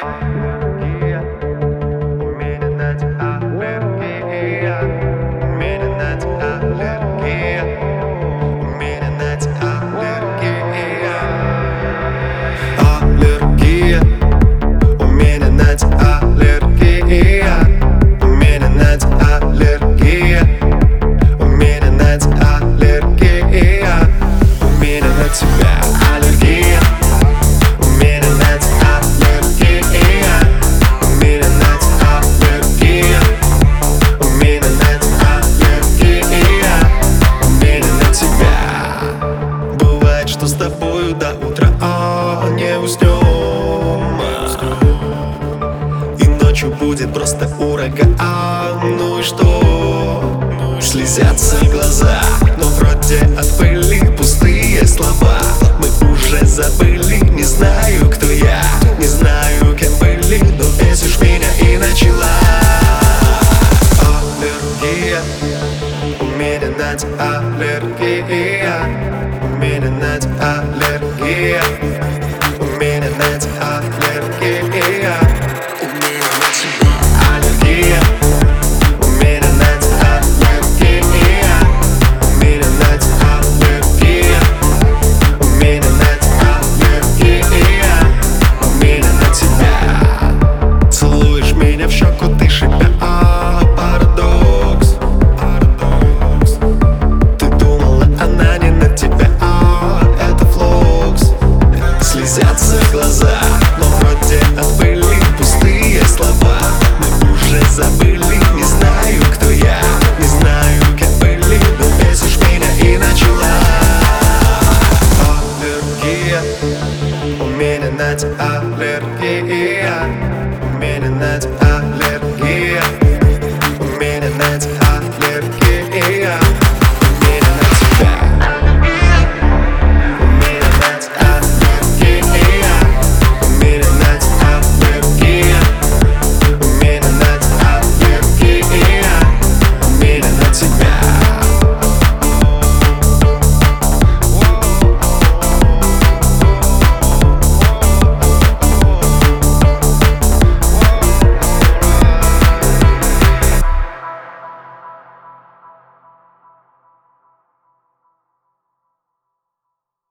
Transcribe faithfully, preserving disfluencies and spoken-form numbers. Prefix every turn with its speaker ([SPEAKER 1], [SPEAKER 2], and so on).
[SPEAKER 1] аллергия. У меня на тебя аллергия. У меня на тебя аллергия. У меня на тебя аллергия. Аллергия. У меня на тебя аллергия. У меня на тебя аллергия. У меня на тебя аллергия. У меня на тебя аллергия. У меня на тебя аллергия. У меня на тебя аллергия. У меня на тебя аллергия. У меня на тебя. Бывает, что с тобою до утра а, не уснем. И ночью будет просто ураган. Ну и что? Слезятся глаза, но вроде от пыли пустые слова. Мы уже забыли, не знаю, кто я, не знаю, кем были, но бесишь меня и начала. Аллергия. У меня на тебя аллергия. У меня на тебя аллергия. У меня на тебя аллергия. У меня на тебя аллергия. У меня на тебя аллергия. У меня на тебя аллергия. У меня на тебя аллергия. У меня на тебя. Целуешь меня в щеку, ты шипя, а, парадокс. Парадокс. Ты думала, она не на тебя, а, это флокс. Слезятся глаза, но вроде от пыли пустые слова. Мы уже забыли, не знаю, кто я, не знаю, кем были, но бесишь меня и начала. Аллергия. У меня на тебя аллергия. У меня на тебя